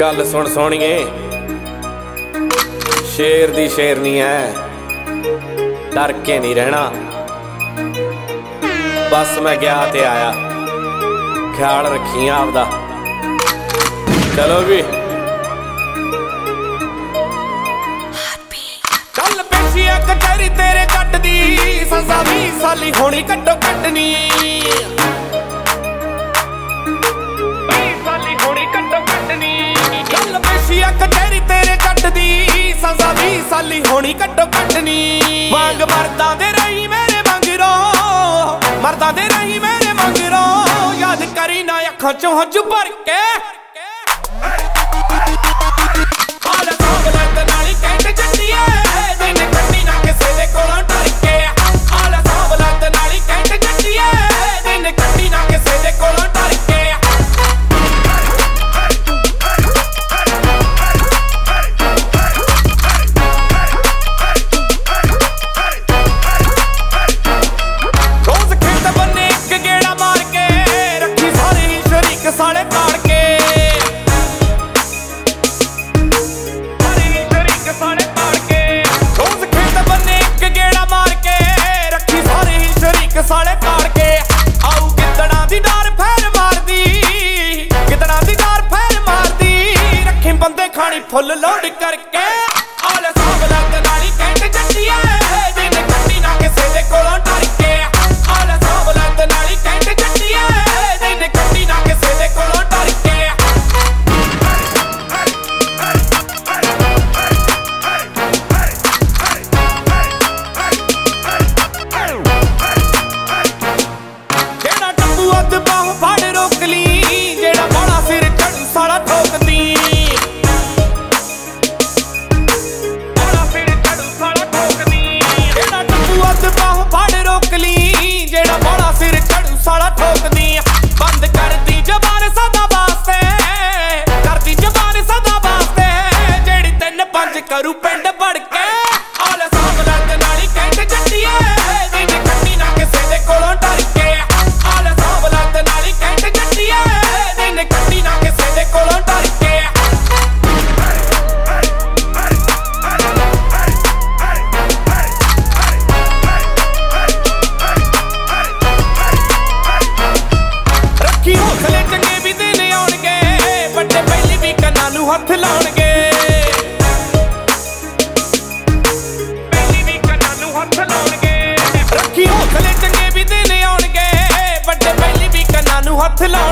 गल सुन सोनिए, शेर दी शेरनी है, डर के नहीं रहना। बस मैं गया ते आया, ख्याल रखी आपदा। चलो भी कल पेशी कचहरी तेरे कट दी सजा 20 साली होनी कट्टो कटनी। कचहरी तेरे कट दी सजा 20 साली होनी कट्टो कटनी। मांग मरदा दे रही मेरे मंगरो, मरदा दे रही मेरे मंगरो। याद करी ना अखां चों हंझू भर के। साले ताड़ के आऊ कितना दी डार फैर मार दी, कितना दी डार फैर मार दी। रखे बंदे खानी फुल लोड करके। आले सावला ते नाली कैंट जट्टिया दिन कट्टी ना किसे दे कोलों डर के। आले सावला ते नाली कैंट जट्टिया दिन कट्टी ना किसे दे कोलों डर के। बाहों फाड़ रोक ली जेड़ा बड़ा सिर चढ़ू साला ठोक दी। बड़ा सिर चढ़ू साला ठोक दी। जेड़ा टप्पू अद बाहों फाड़ रोक ली जेड़ा बड़ा सिर चढ़ू साला ठोक दी। बंद कर दी जबान सदा वास्ते, कर दी जबान सदा वास्ते। जेड़ी 3-5 करू पिंड बढ़ के। आले सावला ते नाली कैंट जट्टिया दिन कट्टी ना किसे दे कोलों डर के। हौसले चंगे भी दिन आउणगे, बड़े पहली भी कन्नां नूं हत्थ लाउणगे। पहली भी कन्नां नूं हत्थ लाउणगे। रखी हौसले चंगे भी दिन आउणगे, बड़े पहली भी कन्नां नूं हत्थ लाउणगे।